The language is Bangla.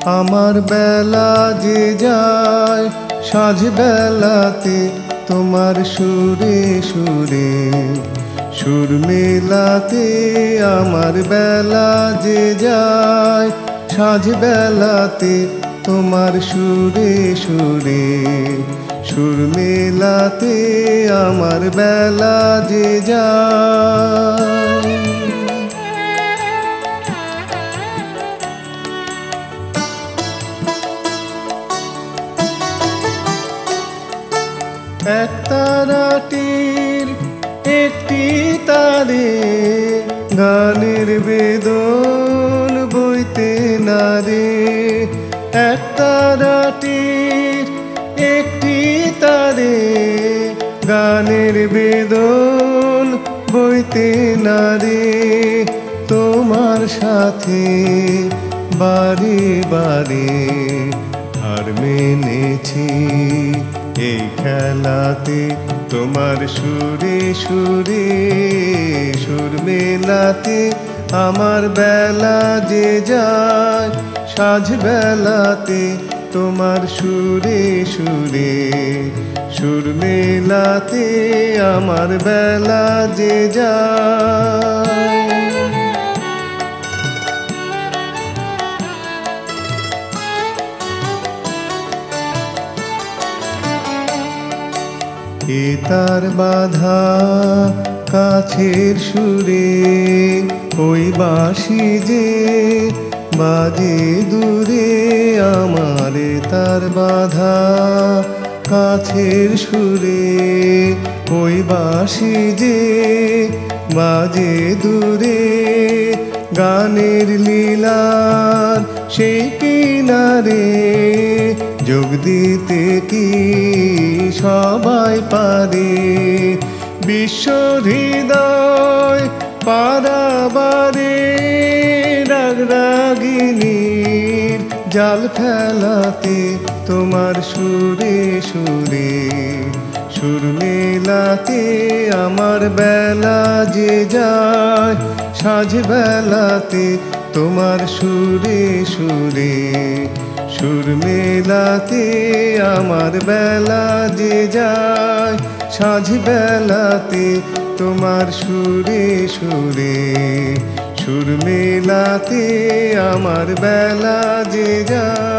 আমার বেলা যে যায় সাঁঝ বেলাতে তোমার সুরে সুরে সুর মেলাতে। আমার বেলা যে যায় সাঁঝ বেলাতে তোমার সুরে সুরে সুর মেলাতে। আমার বেলা যে যায়। এক তারাটির একটি তারে গানের বেদন বইতে নারে। এক তারাটির একটি তারে গানের বেদন বইতে নারে। তোমার সাথে বারে বারে হার মেনেছি এই খেলাতে। তোমার সুরে সুরে সুর মেলাতে। আমার বেলা যে যায় সাঁঝ বেলাতে তোমার সুরে সুরে সুর মেলাতে। আমার বেলা যে যায়। এ তার বাধা কাছের সুরে ওই বাঁশি যে বাজে দূরে। আমার তার বাধা কাছের সুরে ওই বাঁশি যে বাজে দূরে। গানের লীলার সেই কিনারে যোগ দিতে কি সবাই পারে। বিশ্ব হৃদয় পারাবারে রাগরাগিনীর জাল ফেলাতে তোমার সুরে সুরে সুর মেলাতে। আমার বেলা যে যায় সাঁঝ বেলাতে তোমার সুরে সুরে সুর মেলাতে। আমার বেলা যে যায় সাঁঝ বেলাতে তোমার সুরে সুরে সুর মেলাতে। আমার বেলা যে যায়।